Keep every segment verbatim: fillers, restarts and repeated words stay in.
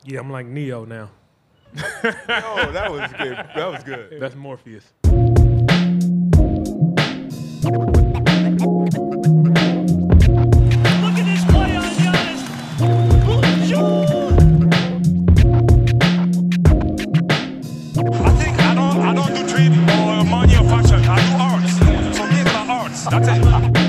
Yeah, I'm like Neo now. Oh, that was good. That was good. That's Morpheus. Look at this play on Giannis. Shoot! I think I don't I don't do trade or money or fashion. I do arts. For me, it's my arts. That's it.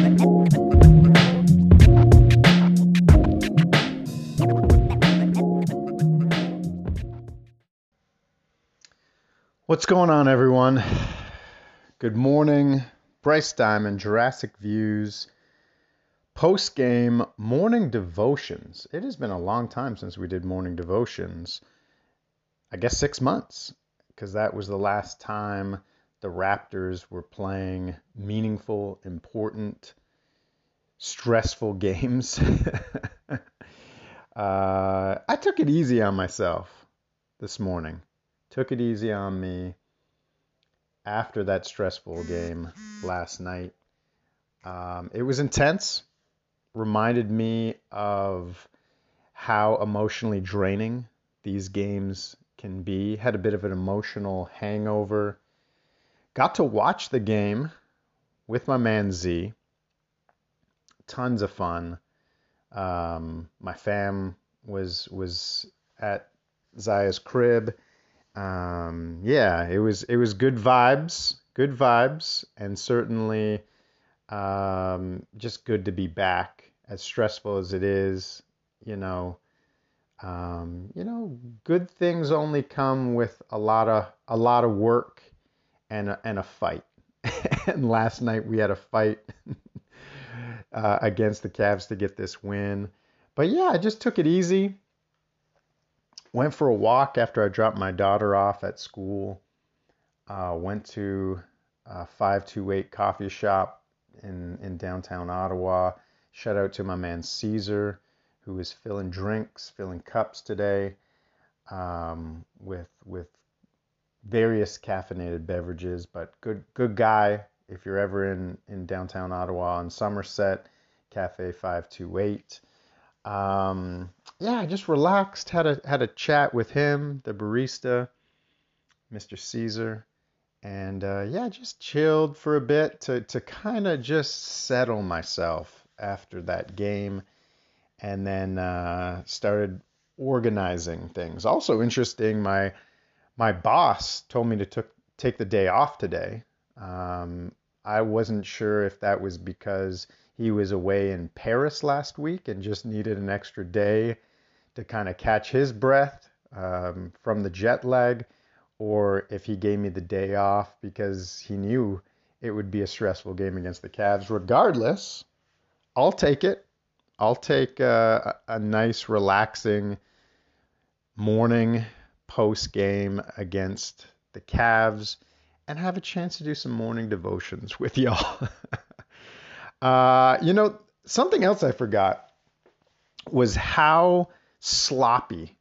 What's going on, everyone? Good morning. Bryce Diamond, Jurassic Views, post-game morning devotions. It has been a long time since we did morning devotions. I guess six months, because that was the last time the Raptors were playing meaningful, important, stressful games. uh, I took it easy on myself this morning. Took it easy on me after that stressful game last night. Um, it was intense. Reminded me of how emotionally draining these games can be. Had a bit of an emotional hangover. Got to watch the game with my man Z. Tons of fun. Um, my fam was was at Zaya's crib. Um, yeah, it was it was good vibes, good vibes, and certainly um, just good to be back. As stressful as it is, you know, um, you know, good things only come with a lot of a lot of work and a, and a fight. And last night we had a fight uh, against the Cavs to get this win. But yeah, I just took it easy. Went for a walk after I dropped my daughter off at school. Uh, went to a five two eight coffee shop in, in downtown Ottawa. Shout out to my man Caesar, who is filling drinks, filling cups today um, with with various caffeinated beverages. But good good guy. If you're ever in, in downtown Ottawa on Somerset, Cafe five two eight. Um, yeah, I just relaxed, had a had a chat with him, the barista, Mister Caesar, and uh, yeah, just chilled for a bit to to kind of just settle myself after that game, and then uh, started organizing things. Also interesting, my my boss told me to took, take the day off today. Um, I wasn't sure if that was because he was away in Paris last week and just needed an extra day to kind of catch his breath um, from the jet lag, or if he gave me the day off because he knew it would be a stressful game against the Cavs. Regardless, I'll take it. I'll take a, a nice, relaxing morning post-game against the Cavs and have a chance to do some morning devotions with y'all. Uh, you know, something else I forgot was how sloppy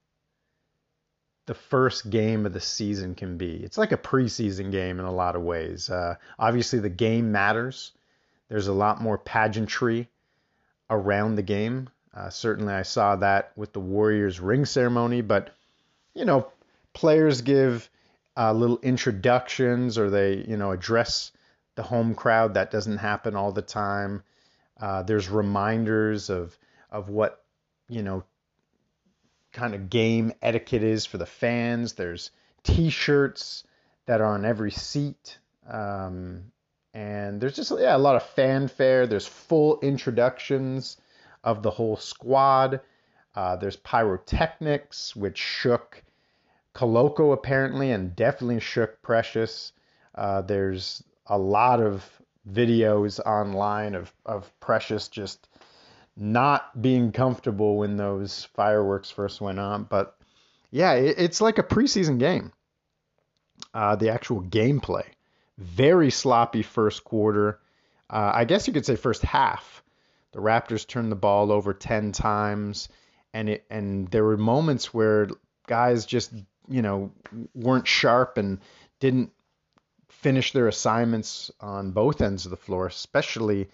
the first game of the season can be. It's like a preseason game in a lot of ways. Uh, obviously, the game matters. There's a lot more pageantry around the game. Uh, certainly, I saw that with the Warriors ring ceremony, but, you know, players give uh, little introductions or they, you know, address the home crowd. That doesn't happen all the time. Uh, there's reminders of of what, you know, kind of game etiquette is for the fans. There's T-shirts that are on every seat. Um, and there's just yeah, a lot of fanfare. There's full introductions of the whole squad. Uh, there's pyrotechnics, which shook Koloko apparently and definitely shook Precious. Uh, there's a lot of videos online of, of Precious just not being comfortable when those fireworks first went on. But yeah, it, it's like a preseason game. Uh, the actual gameplay. Very sloppy first quarter. Uh, I guess you could say first half. The Raptors turned the ball over ten times. And it and there were moments where guys just, you know, weren't sharp and didn't finish their assignments on both ends of the floor, especially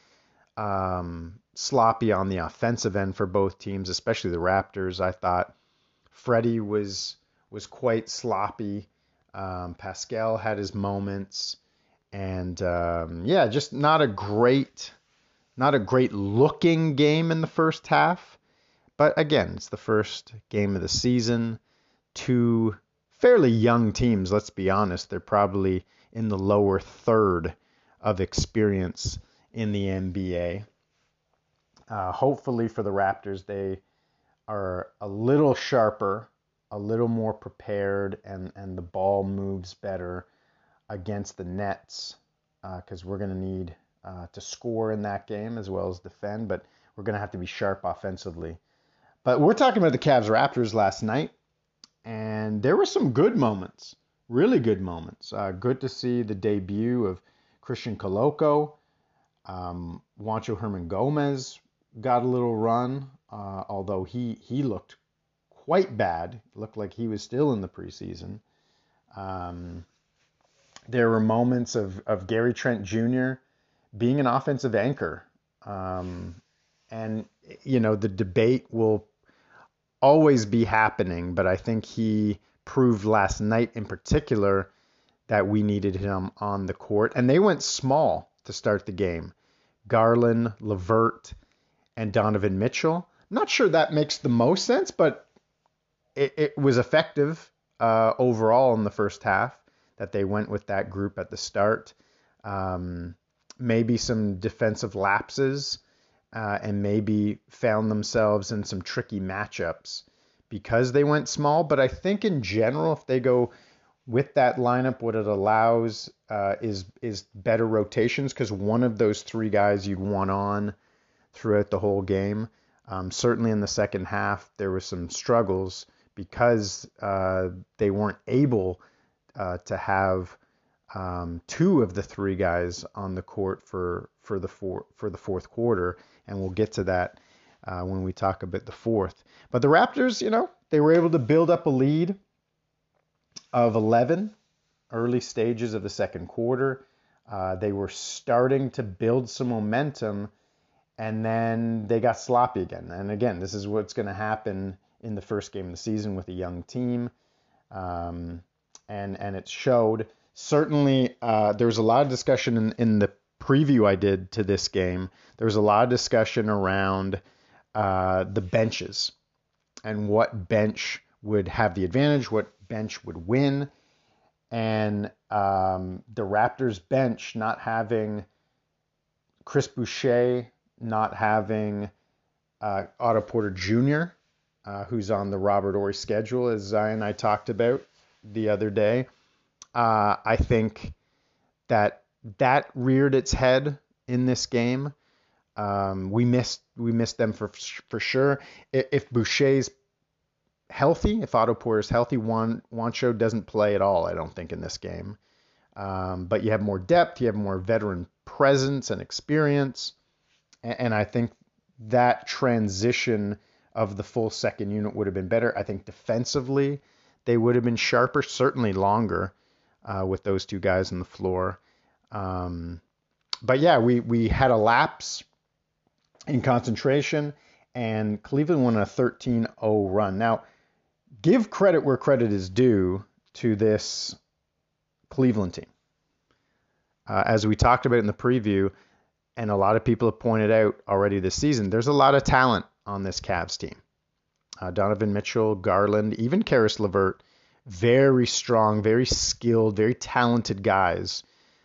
um, sloppy on the offensive end for both teams, especially the Raptors. I thought Freddie was was quite sloppy. Um, Pascal had his moments, and um, yeah, just not a great, not a great looking game in the first half. But again, it's the first game of the season. Two fairly young teams, let's be honest. They're probably in the lower third of experience in the N B A. Uh, hopefully for the Raptors, they are a little sharper, a little more prepared, and, and the ball moves better against the Nets, because uh, we're going to need uh, to score in that game as well as defend, but we're going to have to be sharp offensively. But we're talking about the Cavs-Raptors last night, and there were some good moments, really good moments. Uh, good to see the debut of Christian Coloco. Um, Juancho Hernan-Gomez got a little run, uh, although he, he looked quite bad. Looked like he was still in the preseason. Um, there were moments of, of Gary Trent Junior being an offensive anchor. Um, and, you know, the debate will always be happening, but I think he proved last night in particular that we needed him on the court. And they went small to start the game. Garland, LeVert, and Donovan Mitchell. Not sure that makes the most sense, but it, it was effective uh, overall in the first half that they went with that group at the start. Um, maybe some defensive lapses uh, and maybe found themselves in some tricky matchups because they went small. But I think in general, if they go with that lineup, what it allows uh, is is better rotations, because one of those three guys you'd want on throughout the whole game. Um, certainly in the second half, there were some struggles because uh, they weren't able uh, to have um, two of the three guys on the court for for the four, for the fourth quarter, and we'll get to that uh, when we talk about the fourth. But the Raptors, you know, they were able to build up a lead of eleven early stages of the second quarter. Uh, they were starting to build some momentum, and then they got sloppy again. And again, this is what's going to happen in the first game of the season with a young team. Um, and and it showed. Certainly, uh, there was a lot of discussion in, in the preview I did to this game. There was a lot of discussion around uh, the benches and what bench would have the advantage, what bench would win. And um, the Raptors bench not having Chris Boucher, not having uh, Otto Porter Junior, uh, who's on the Robert Horry schedule, as Zion and I talked about the other day. Uh, I think that that reared its head in this game. Um, we missed we missed them for for sure. If Boucher's healthy, if Otto Porter's healthy, Juan Juancho doesn't play at all, I don't think, in this game. Um, but you have more depth, you have more veteran presence and experience, and, and I think that transition of the full second unit would have been better. I think defensively they would have been sharper, certainly longer uh, with those two guys on the floor. Um, but yeah, we we had a lapse in concentration, and Cleveland won a thirteen oh run. Now, give credit where credit is due to this Cleveland team. Uh, as we talked about in the preview, and a lot of people have pointed out already this season, there's a lot of talent on this Cavs team. Uh, Donovan Mitchell, Garland, even Karis LeVert, very strong, very skilled, very talented guys.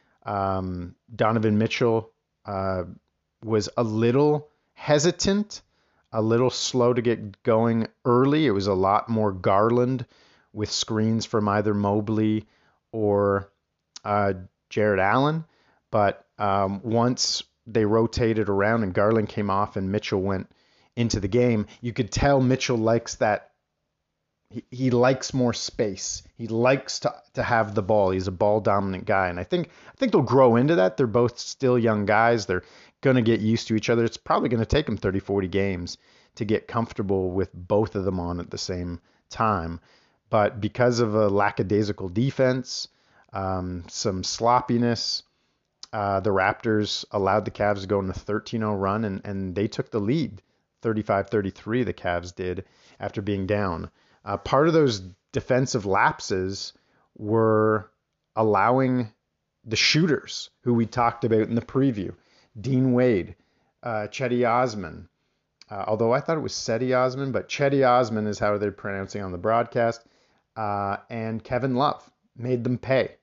Um, Donovan Mitchell uh, was a little hesitant, a little slow to get going early. It was a lot more Garland with screens from either Mobley or uh, Jared Allen. But um, once they rotated around and Garland came off and Mitchell went into the game, you could tell Mitchell likes that. He, he likes more space. He likes to to have the ball. He's a ball dominant guy. And I think I think they'll grow into that. They're both still young guys. They're going to get used to each other. It's probably going to take them thirty, forty games to get comfortable with both of them on at the same time. But because of a lackadaisical defense, um, some sloppiness, uh, the Raptors allowed the Cavs to go on a thirteen oh run, and, and they took the lead, thirty-five thirty-three the Cavs did, after being down Uh, part of those defensive lapses were allowing the shooters who we talked about in the preview, Dean Wade, uh, Cedi Osman, uh, although I thought it was Cedi Osman, but Cedi Osman is how they're pronouncing on the broadcast, uh, and Kevin Love made them pay.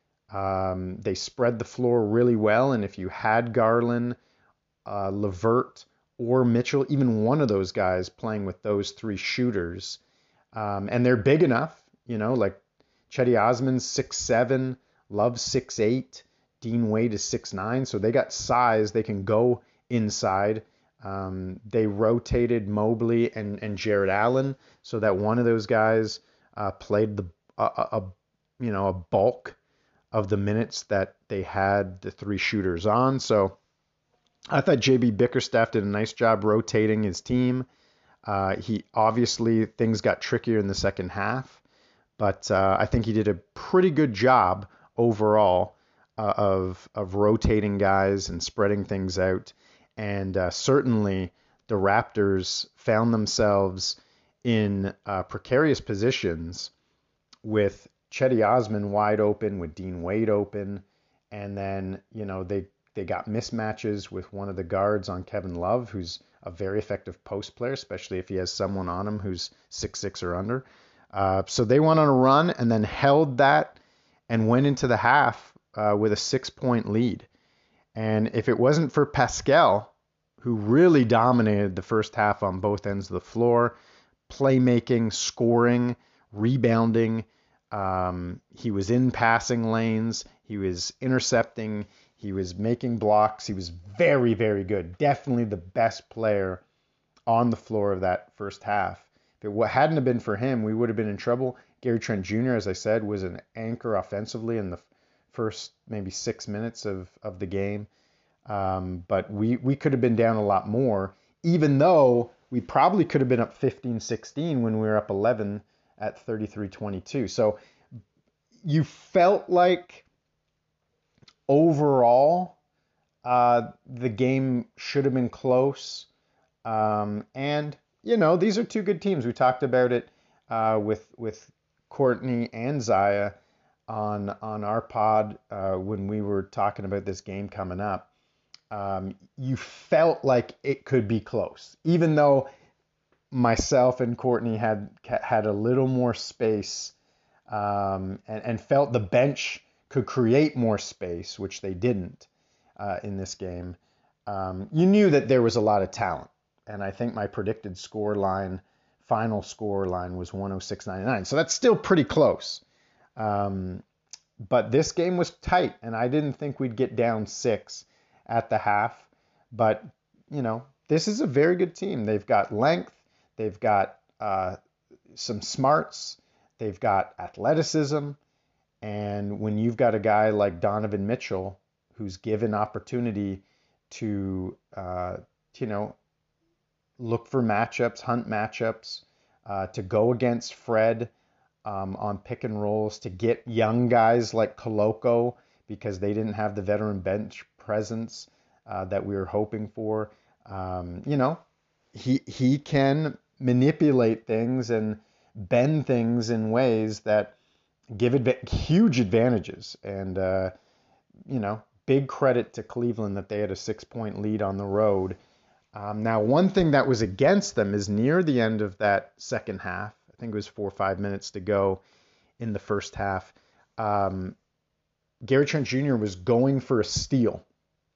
Um, they spread the floor really well, and if you had Garland, uh, LeVert, or Mitchell, even one of those guys playing with those three shooters, um, and they're big enough, you know, like Cedi Osman's six seven, Love six eight, Dean Wade is six nine, so they got size. They can go inside. Um, they rotated Mobley and, and Jared Allen so that one of those guys uh, played the a, a you know a bulk of the minutes that they had the three shooters on. So I thought J B Bickerstaff did a nice job rotating his team. Uh, he obviously things got trickier in the second half, but uh, I think he did a pretty good job overall uh, of of rotating guys and spreading things out. And uh, certainly the Raptors found themselves in uh, precarious positions with Cedi Osman wide open, with Dean Wade open, and then, you know, they, they got mismatches with one of the guards on Kevin Love, who's a very effective post player, especially if he has someone on him who's six six or under. Uh, so they went on a run and then held that and went into the half uh, with a six-point lead. And if it wasn't for Pascal, who really dominated the first half on both ends of the floor, playmaking, scoring, rebounding, Um, he was in passing lanes. He was intercepting. He was making blocks. He was very, very good. Definitely the best player on the floor of that first half. If it hadn't have been for him, we would have been in trouble. Gary Trent Junior, as I said, was an anchor offensively in the first maybe six minutes of, of the game. Um, but we, we could have been down a lot more, even though we probably could have been up fifteen sixteen when we were up eleven at thirty-three twenty-two. So you felt like overall uh, the game should have been close. Um, and, you know, these are two good teams. We talked about it uh, with with Courtney and Zaya on, on our pod uh, when we were talking about this game coming up. Um, you felt like it could be close, even though myself and Courtney had had a little more space um, and, and felt the bench could create more space, which they didn't uh, in this game. Um, you knew that there was a lot of talent, and I think my predicted score line, final score line, was one oh six ninety-nine. So that's still pretty close. Um, but this game was tight, and I didn't think we'd get down six at the half. But, you know, this is a very good team. They've got length. They've got uh, some smarts. They've got athleticism. And when you've got a guy like Donovan Mitchell, who's given opportunity to, uh, you know, look for matchups, hunt matchups, uh, to go against Fred um, on pick and rolls, to get young guys like Koloko because they didn't have the veteran bench presence uh, that we were hoping for. Um, you know, he he can manipulate things and bend things in ways that give adva- huge advantages. And, uh, you know, big credit to Cleveland that they had a six-point lead on the road. Um, now, one thing that was against them is near the end of that second half, I think it was four or five minutes to go in the first half, um, Gary Trent Junior was going for a steal.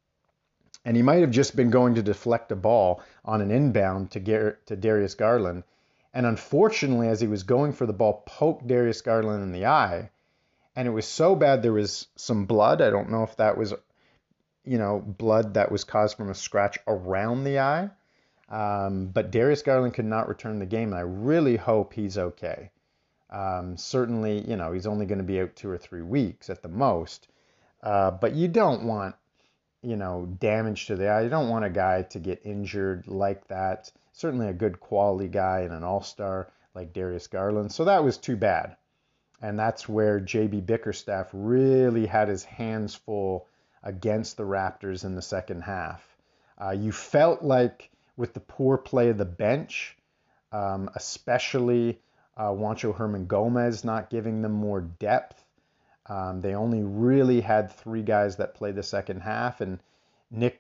And he might have just been going to deflect a ball on an inbound to, Gar- to Darius Garland. And unfortunately, as he was going for the ball, poked Darius Garland in the eye. And it was so bad there was some blood. I don't know if that was, you know, blood that was caused from a scratch around the eye. Um, but Darius Garland could not return the game. And I really hope he's okay. Um, certainly, you know, he's only going to be out two or three weeks at the most. Uh, but you don't want, you know, damage to the eye. You don't want a guy to get injured like that. Certainly a good quality guy and an all-star like Darius Garland. So that was too bad. And that's where J B Bickerstaff really had his hands full against the Raptors in the second half. Uh, you felt like with the poor play of the bench, um, especially Uh, Juancho Herman Gomez not giving them more depth. Um, they only really had three guys that played the second half, and Nick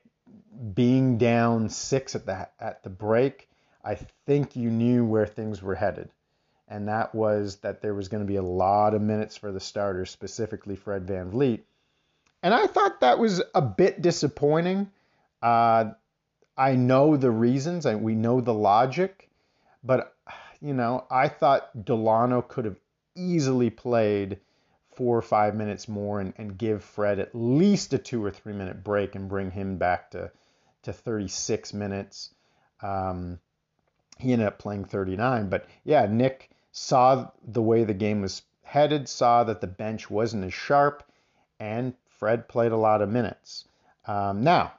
being down six at the at the break, I think you knew where things were headed, and that was that there was going to be a lot of minutes for the starters, specifically Fred VanVleet. And I thought that was a bit disappointing. Uh, I know the reasons, and we know the logic, but, you know, I thought Delano could have easily played four or five minutes more and, and give Fred at least a two or three minute break and bring him back to, to thirty-six minutes. Um, he ended up playing thirty-nine, but yeah, Nick saw the way the game was headed, saw that the bench wasn't as sharp, and Fred played a lot of minutes. Um, now,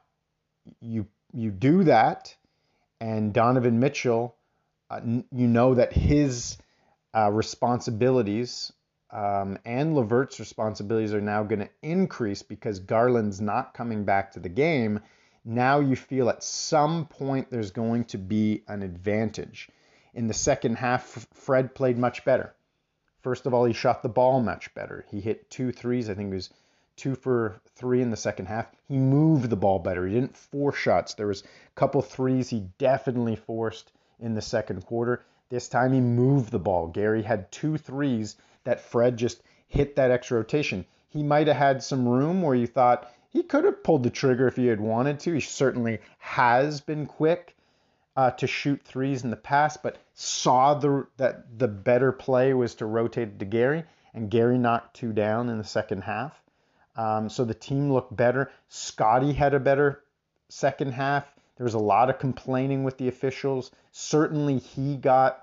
you you do that, and Donovan Mitchell, uh, you know that his uh, responsibilities um, and LeVert's responsibilities are now going to increase because Garland's not coming back to the game. Now you feel at some point there's going to be an advantage. In the second half, Fred played much better. First of all, he shot the ball much better. He hit two threes. I think it was two for three in the second half. He moved the ball better. He didn't force shots. There was a couple threes he definitely forced in the second quarter. This time he moved the ball. Gary had two threes that Fred just hit that extra rotation. He might have had some room where you thought he could have pulled the trigger if he had wanted to. He certainly has been quick uh, to shoot threes in the past, but saw the that the better play was to rotate it to Gary, and Gary knocked two down in the second half. Um, so the team looked better. Scotty had a better second half. There was a lot of complaining with the officials. Certainly he got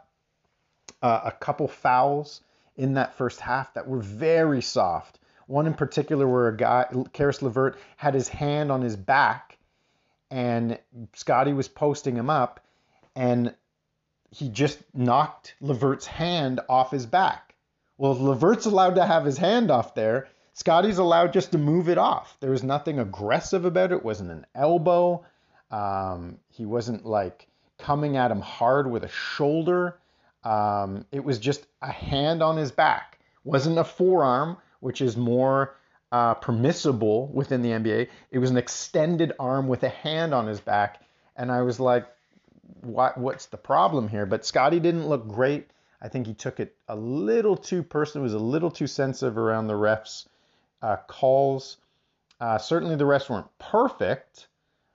uh, a couple fouls in that first half that were very soft. One in particular where a guy, Caris LeVert, had his hand on his back and Scotty was posting him up and he just knocked LeVert's hand off his back. Well, if LeVert's allowed to have his hand off there, Scotty's allowed just to move it off. There was nothing aggressive about it. It wasn't an elbow. Um, he wasn't like coming at him hard with a shoulder. Um, it was just a hand on his back. Wasn't a forearm, which is more uh, permissible within the N B A. It was an extended arm with a hand on his back. And I was like, what, what's the problem here? But Scotty didn't look great. I think he took it a little too personal. He was a little too sensitive around the refs' uh, calls. Uh, certainly the refs weren't perfect,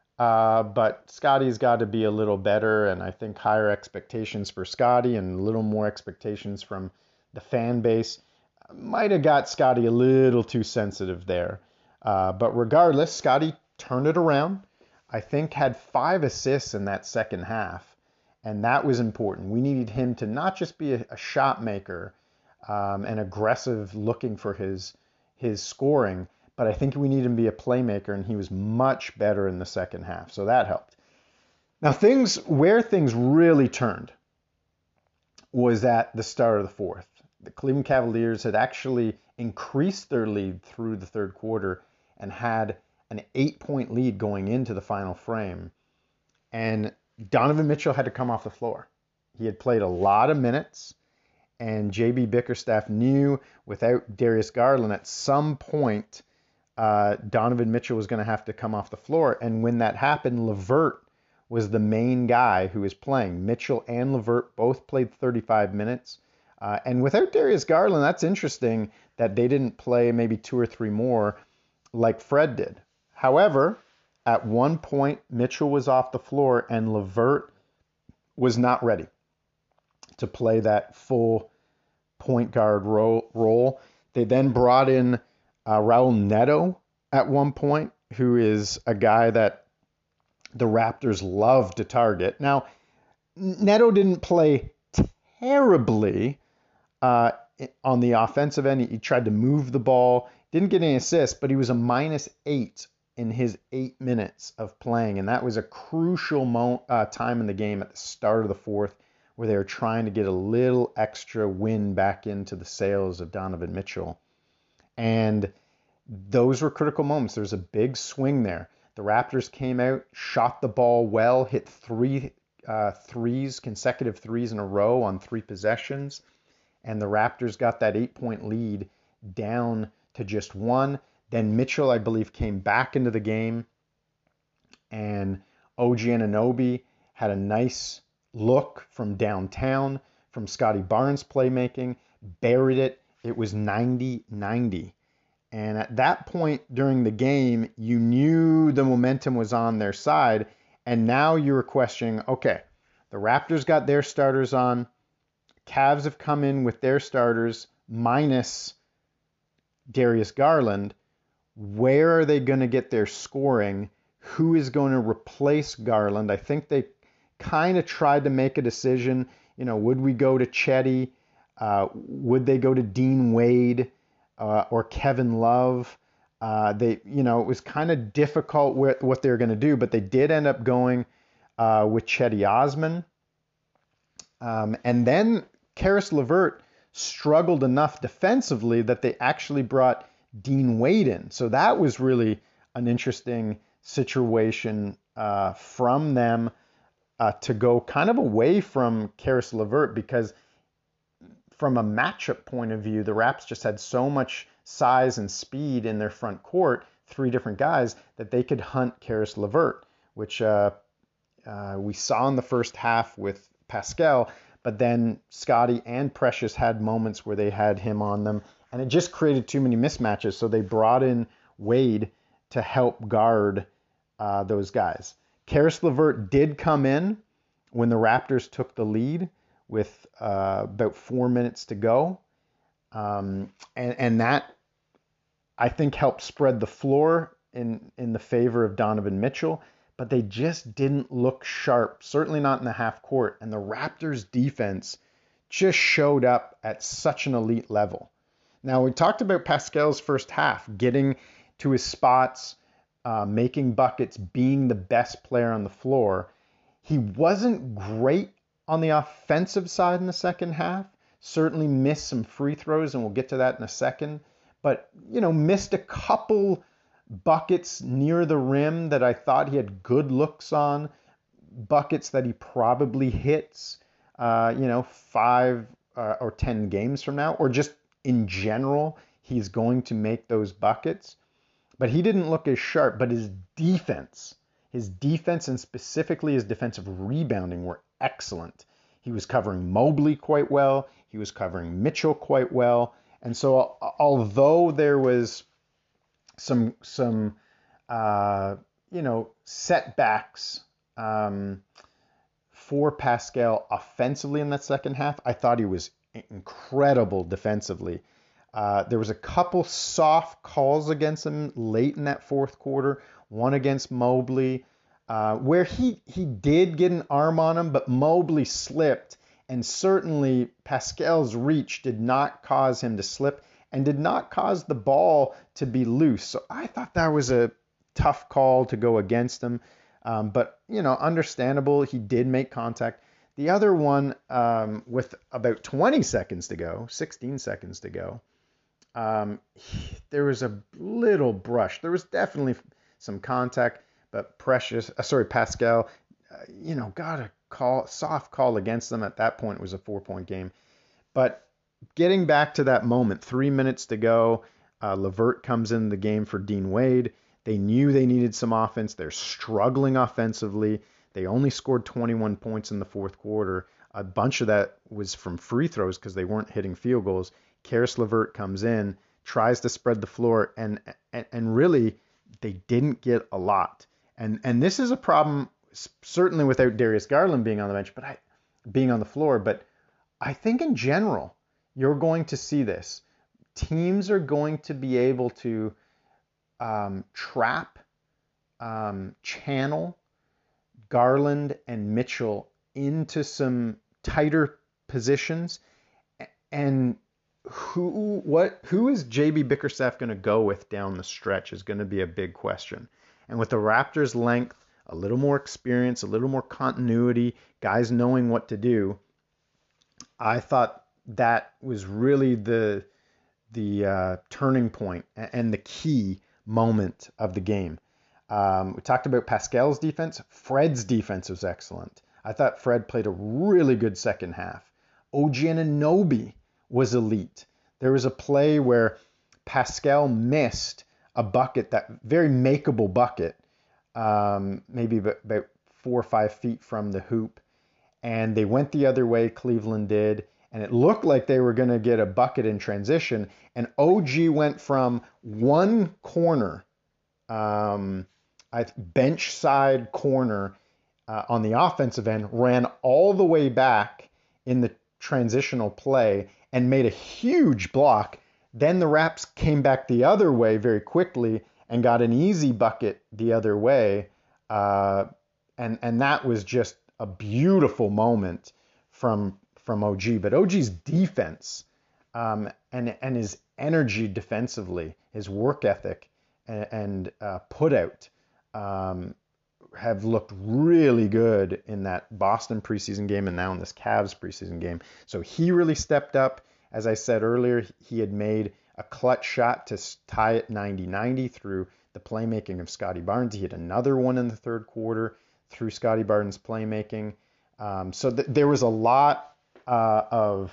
uh, but Scotty's got to be a little better, and I think higher expectations for Scotty and a little more expectations from the fan base might have got Scotty a little too sensitive there. Uh, but regardless, Scotty turned it around. I think had five assists in that second half. And that was important. We needed him to not just be a, a shot maker um, and aggressive looking for his his scoring, but I think we needed him to be a playmaker, and he was much better in the second half. So that helped. Now, things where things really turned was at the start of the fourth. The Cleveland Cavaliers had actually increased their lead through the third quarter and had an eight-point lead going into the final frame. And Donovan Mitchell had to come off the floor. He had played a lot of minutes, and J B Bickerstaff knew without Darius Garland at some point uh, Donovan Mitchell was going to have to come off the floor. And when that happened, LeVert was the main guy who was playing. Mitchell and LeVert both played thirty-five minutes. Uh, and without Darius Garland, that's interesting that they didn't play maybe two or three more like Fred did. However, at one point, Mitchell was off the floor and LeVert was not ready to play that full point guard role. role. They then brought in uh, Raul Neto at one point, who is a guy that the Raptors love to target. Now, Neto didn't play terribly uh, on the offensive end. He tried to move the ball, didn't get any assists, but he was a minus eight in his eight minutes of playing. And that was a crucial mo- uh, time in the game at the start of the fourth where they were trying to get a little extra wind back into the sails of Donovan Mitchell. And those were critical moments. There was a big swing there. The Raptors came out, shot the ball well, hit three uh, threes, consecutive threes in a row on three possessions. and the Raptors got that eight-point lead down to just one. Then Mitchell, I believe, came back into the game, and O G Anunoby had a nice look from downtown, from Scotty Barnes' playmaking, buried it. It was ninety ninety. And at that point during the game, you knew the momentum was on their side, and now you were questioning, okay, the Raptors got their starters on, Cavs have come in with their starters minus Darius Garland. Where are they going to get their scoring? Who is going to replace Garland? I think they kind of tried to make a decision. You know, would we go to Chetty? Uh, would they go to Dean Wade uh, or Kevin Love? Uh, they, you know, it was kind of difficult with what they were going to do, but they did end up going uh, with Chetty Osman. Um, and then Karis LeVert struggled enough defensively that they actually brought Dean Wade in. So that was really an interesting situation uh, from them uh, to go kind of away from Karis LeVert, because from a matchup point of view, the Raps just had so much size and speed in their front court, three different guys, that they could hunt Karis LeVert, which uh, uh, we saw in the first half with Pascal, but then Scotty and Precious had moments where they had him on them, and it just created too many mismatches, so they brought in Wade to help guard uh, those guys. Karis LeVert did come in when the Raptors took the lead with uh, about four minutes to go, um, and, and that, I think, helped spread the floor in, in the favor of Donovan Mitchell, but they just didn't look sharp, certainly not in the half court, and the Raptors defense just showed up at such an elite level. Now, we talked about Pascal's first half, getting to his spots, uh, making buckets, being the best player on the floor. He wasn't great on the offensive side in the second half, certainly missed some free throws, and we'll get to that in a second, but, you know, missed a couple buckets near the rim that I thought he had good looks on, buckets that he probably hits, uh, you know, five uh, or ten games from now, or just in general, he's going to make those buckets. But he didn't look as sharp, but his defense, his defense and specifically his defensive rebounding were excellent. He was covering Mobley quite well. He was covering Mitchell quite well. And so although there was some, some uh, you know, setbacks um, for Pascal offensively in that second half, I thought he was incredible defensively. Uh, there was a couple soft calls against him late in that fourth quarter, one against Mobley, uh, where he, he did get an arm on him, but Mobley slipped, and certainly Pascal's reach did not cause him to slip and did not cause the ball to be loose. So I thought that was a tough call to go against him, um, but, you know, understandable. He did make contact. The other one, um, with about twenty seconds to go, sixteen seconds to go, um, he, there was a little brush. There was definitely some contact, but Precious, uh, sorry, Pascal, uh, you know, got a call, soft call against them. At that point, it was a four-point game. But getting back to that moment, three minutes to go, uh, LeVert comes in the game for Dean Wade. They knew they needed some offense. They're struggling offensively. They only scored twenty-one points in the fourth quarter. A bunch of that was from free throws because they weren't hitting field goals. Karis LeVert comes in, tries to spread the floor, and, and and really they didn't get a lot. And and this is a problem certainly without Darius Garland being on the bench, but I being on the floor. But I think in general you're going to see this. Teams are going to be able to um, trap, um, channel Garland and Mitchell into some tighter positions, and who what who is J B Bickerstaff going to go with down the stretch is going to be a big question. And with the Raptors' length, a little more experience, a little more continuity, guys knowing what to do, I thought that was really the the uh, turning point and the key moment of the game. Um, we talked about Pascal's defense. Fred's defense was excellent. I thought Fred played a really good second half. O G Anunoby was elite. There was a play where Pascal missed a bucket, that very makeable bucket, um, maybe about four or five feet from the hoop, and they went the other way, Cleveland did, and it looked like they were going to get a bucket in transition, and O G went from one corner, um, I bench side corner uh, on the offensive end, ran all the way back in the transitional play and made a huge block. Then the Raps came back the other way very quickly and got an easy bucket the other way, uh, and and that was just a beautiful moment from from O G. But O G's defense um, and and his energy defensively, his work ethic and, and uh, put out um, have looked really good in that Boston preseason game and now in this Cavs preseason game. So he really stepped up. As I said earlier, he had made a clutch shot to tie it ninety ninety through the playmaking of Scottie Barnes. He had another one in the third quarter through Scottie Barnes' playmaking. Um, so th- there was a lot uh, of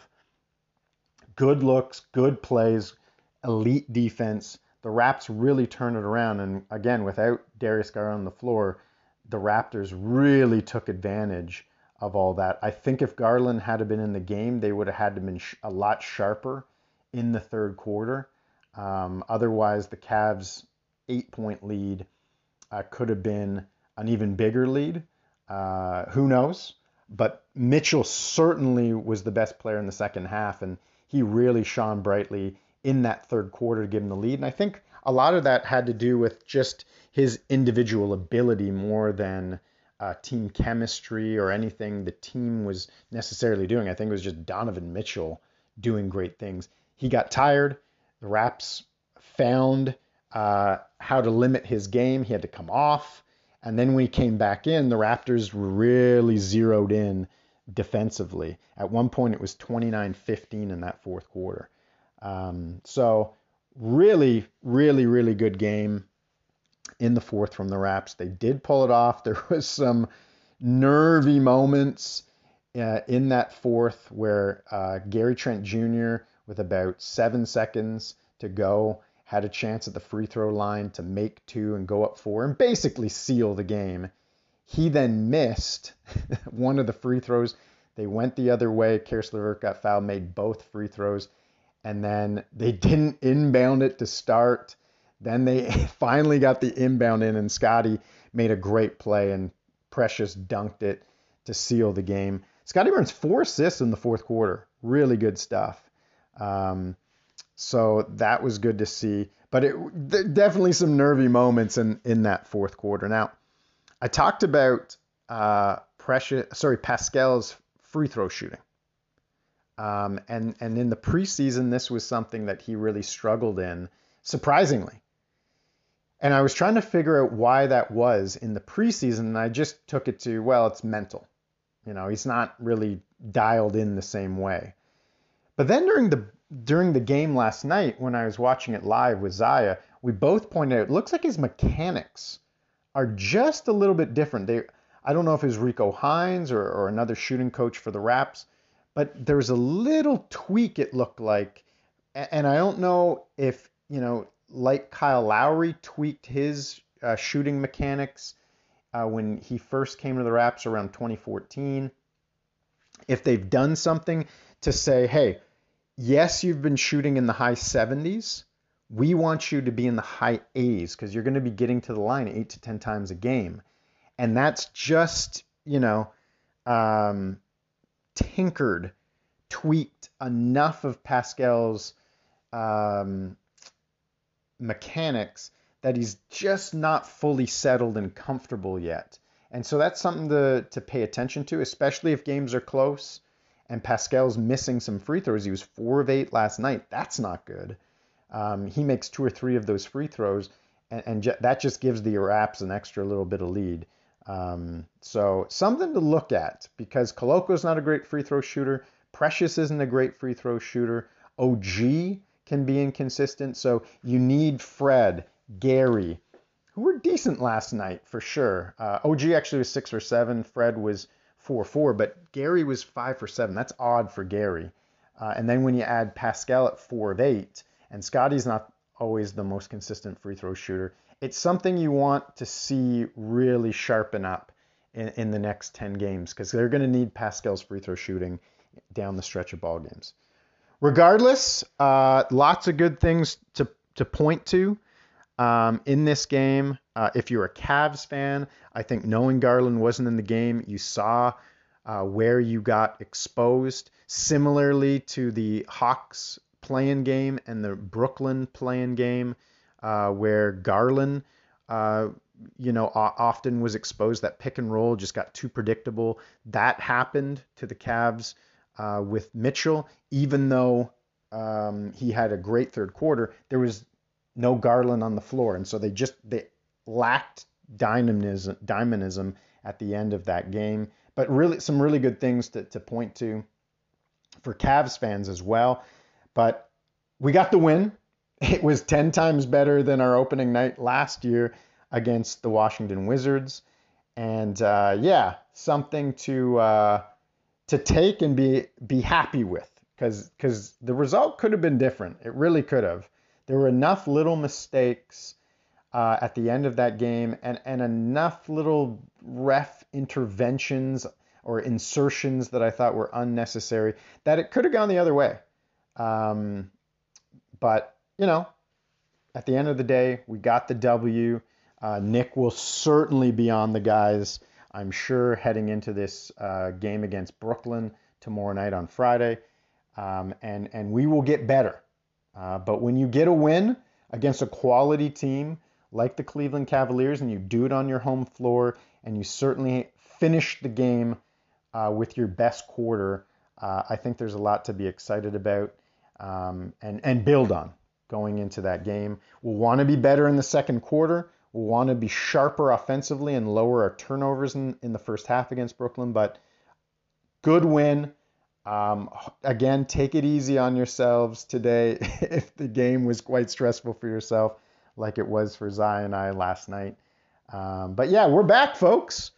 good looks, good plays, elite defense. The Raps really turned it around. And again, without Darius Garland on the floor, the Raptors really took advantage of all that. I think if Garland had been in the game, they would have had to been sh- a lot sharper in the third quarter. Um, otherwise, the Cavs' eight-point lead uh, could have been an even bigger lead. Uh, who knows? But Mitchell certainly was the best player in the second half, and he really shone brightly in that third quarter to give him the lead. And I think a lot of that had to do with just his individual ability more than uh, team chemistry or anything the team was necessarily doing. I think it was just Donovan Mitchell doing great things. He got tired. The Raps found uh, how to limit his game. He had to come off. And then when he came back in, the Raptors really zeroed in defensively. At one point, it was twenty-nine fifteen in that fourth quarter. Um, so really, really, really good game in the fourth from the Raps. They did pull it off. There was some nervy moments uh, in that fourth where uh, Gary Trent Junior, with about seven seconds to go, had a chance at the free throw line to make two and go up four and basically seal the game. He then missed one of the free throws. They went the other way. Karis LeVert got fouled, made both free throws, and then they didn't inbound it to start. Then they finally got the inbound in, and Scottie made a great play, and Precious dunked it to seal the game. Scottie Barnes, four assists in the fourth quarter. Really good stuff. Um, so that was good to see. But it, definitely some nervy moments in, in that fourth quarter. Now, I talked about uh, Precious, sorry, Pascal's free throw shooting. Um, and, and in the preseason, this was something that he really struggled in, surprisingly. And I was trying to figure out why that was in the preseason, and I just took it to, well, it's mental. You know, he's not really dialed in the same way. But then during the during the game last night, when I was watching it live with Zaya, we both pointed out, it looks like his mechanics are just a little bit different. They, I don't know if it was Rico Hines or, or another shooting coach for the Raps, but there was a little tweak, it looked like. And I don't know if, you know, like Kyle Lowry tweaked his uh, shooting mechanics uh, when he first came to the Raps around twenty fourteen. If they've done something to say, hey, yes, you've been shooting in the high seventies. We want you to be in the high eighties because you're going to be getting to the line eight to ten times a game. And that's just, you know, um, tinkered, tweaked enough of Pascal's um, mechanics that he's just not fully settled and comfortable yet. And so that's something to, to pay attention to, especially if games are close and Pascal's missing some free throws. He was four of eight last night. That's not good. Um, he makes two or three of those free throws, and, and ju- that just gives the Raps an extra little bit of lead. Um, so something to look at, because Koloko's not a great free throw shooter. Precious isn't a great free throw shooter. O G can be inconsistent. So you need Fred, Gary, who were decent last night for sure. Uh, O G actually was six or seven. Fred was four four, but Gary was five for seven. That's odd for Gary. Uh, and then when you add Pascal at four of eight, and Scotty's not always the most consistent free throw shooter, it's something you want to see really sharpen up in, in the next ten games, because they're going to need Pascal's free throw shooting down the stretch of ball games. Regardless, uh, lots of good things to, to point to um, in this game. Uh, if you're a Cavs fan, I think knowing Garland wasn't in the game, you saw uh, where you got exposed. Similarly to the Hawks play-in game and the Brooklyn play-in game, uh, where Garland, uh, you know, often was exposed. That pick and roll just got too predictable. That happened to the Cavs uh, with Mitchell, even though um, he had a great third quarter. There was no Garland on the floor, and so they just they lacked dynamism, dynamism at the end of that game. But really, some really good things to, to point to for Cavs fans as well. But we got the win. It was ten times better than our opening night last year against the Washington Wizards. And uh, yeah, something to uh, to take and be be happy with, because because the result could have been different. It really could have. There were enough little mistakes uh, at the end of that game, and, and enough little ref interventions or insertions that I thought were unnecessary that it could have gone the other way. Um, but, you know, at the end of the day, we got the W. Uh, Nick will certainly be on the guys, I'm sure, heading into this uh, game against Brooklyn tomorrow night on Friday. Um, and, and we will get better. Uh, but when you get a win against a quality team like the Cleveland Cavaliers, and you do it on your home floor, and you certainly finish the game uh, with your best quarter, uh, I think there's a lot to be excited about um, and, and build on going into that game. We'll want to be better in the second quarter. We'll want to be sharper offensively and lower our turnovers in, in the first half against Brooklyn. But good win. Um, again, take it easy on yourselves today if the game was quite stressful for yourself, like it was for Zai and I last night. Um, but yeah, we're back, folks.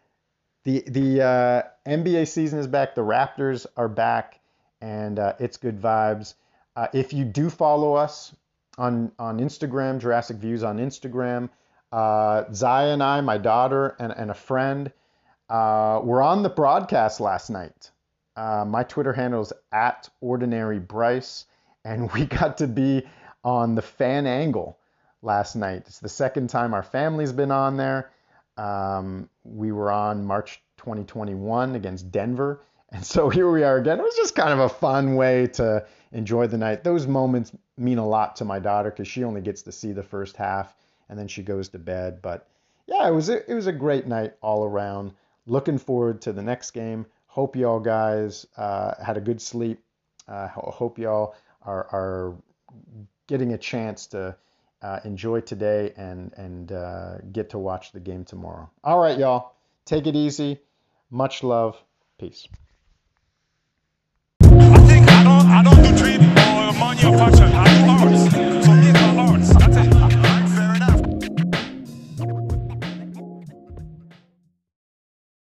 The the uh, N B A season is back. The Raptors are back, and uh, it's good vibes. Uh, if you do follow us on on Instagram, Jurassic Views on Instagram, uh, Zai and I, my daughter, and, and a friend, uh, were on the broadcast last night. Uh, my Twitter handle is at Ordinary Bryce, and we got to be on the fan angle last night. It's the second time our family's been on there. Um, we were on March twenty twenty-one against Denver, and so here we are again. It was just kind of a fun way to enjoy the night. Those moments mean a lot to my daughter because she only gets to see the first half, and then she goes to bed. But yeah, it was a, it was a great night all around. Looking forward to the next game. Hope y'all guys uh, had a good sleep. Uh, hope y'all are, are getting a chance to uh, enjoy today and, and uh, get to watch the game tomorrow. All right, y'all. Take it easy. Much love. Peace.